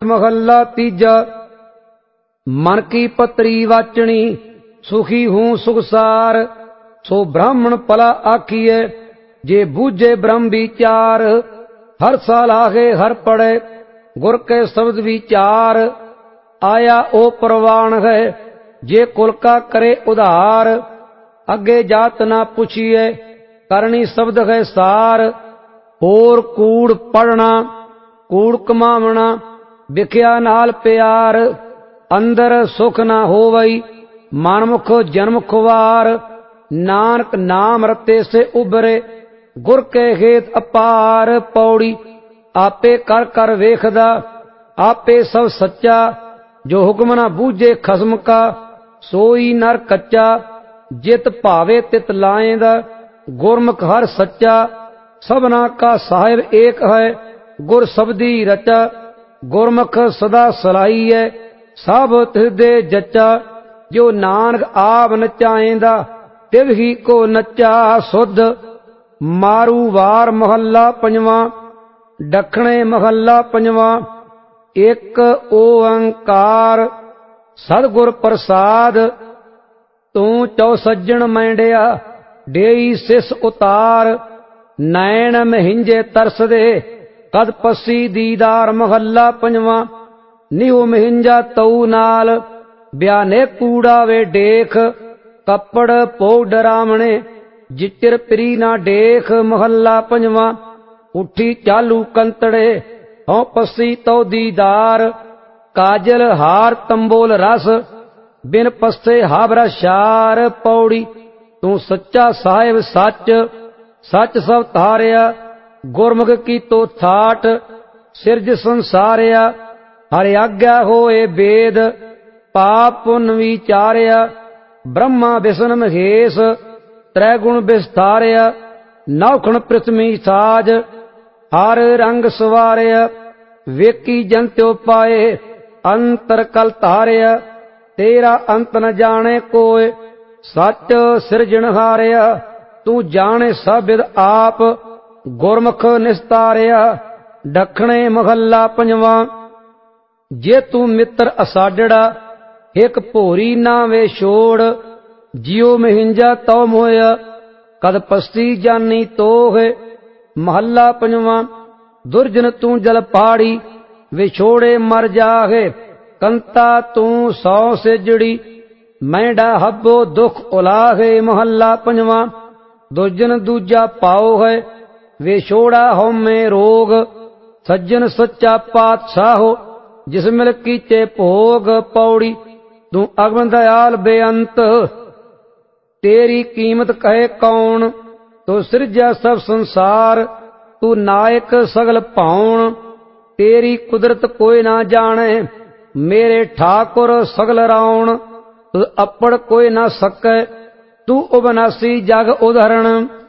महला तीजा। मन की पत्री वाचनी सुखी हूँ सुखसार, सो ब्राह्मण पला आखिए जे बूझे ब्रह्म विचार। हर साल आगे हर पढ़े गुर के शब्द विचार, आया ओ प्रवान है जे कुल का करे उधार। अगे जात ना पूछिए करनी शब्द है सार, और कूड़ पढ़ना कूड़ कमावना बिख्या नाल प्यार। अंदर सुख ना होवई मनमुख जन्म खुवार, नानक नाम रते से उबरे गुर के हेत अपार। पौड़ी आपे कर कर वेखदा आपे सब सच्चा, जो हुक्म ना बूझे खसम का सोई नर कच्चा। जित भावे तित लाएंदा गुरमुख हर सच्चा, सबना का साहिब एक है गुर शब्दी रचा। गुरमुख सदा सलाई है सब हृदय जच्चा, जो नानक आप नचाएंदा तिव ही को नच्चा सुध। मारू वार महला पंजवा। दखणे महला पंजवा। एक ओंकार सतगुर प्रसाद, तू चौ सज्जन मैंडिया डेई सिस उतार। नैन महिंजे तरस दे कद पसी दीदार महला पंजवा। निहु महिंजा तऊ नाल ब्याने कूड़ा वे देख, कपड़ पोग डरावणे जिचिर प्री ना देख। महला पंजवा। उठी चालू कंतड़े हों पसी तो दीदार, काजल हार तंबोल रस बिन पस्से हाबरा शार। पौड़ी तू सच्चा साहिब सच, सच सब तारिया गुरमुख की तो थाट। सिरज संसारिया हर आज्ञा होए वेद, पाप पुन विचारिया ब्रह्मा विष्णु महेश। त्रैगुण विस्तारिया नौखण पृथ्वी साज, हर रंग सवारिया वेकी जंत्यो पाए अंतर कल तारिया। तेरा अंत न जाने कोय सच सिरजनहारिया, तू जाने सब विद आप गुरमुख निस्तारिया। दखणे महला पंजवा। जे तू मित्र असाडड़ा एक भोरी ना वे छोड़, जियो महिंजा तो मोया कद पस्ती जानी तोह। महला पंजवा। दुर्जन तू जल पाड़ी विछोड़े मर जागे, कंता तू सौ से जड़ी मैंडा हब्बो दुख उलाहे। महला पंजवा। दुर्जन दूजा पाओ है विछोड़ा हो में रोग, सज्जन सच्चा पातशाहो जिस मिल कीचे भोग। पौड़ी तू अगम दयाल बेअंत, तेरी कीमत कहे कौन। तो सृजा सब संसार तू नायक सगल पाउन, तेरी कुदरत कोई ना जाने मेरे ठाकुर सगल राउण। तू अपड़ कोई ना सके तू उबनासी जग उदाहरण,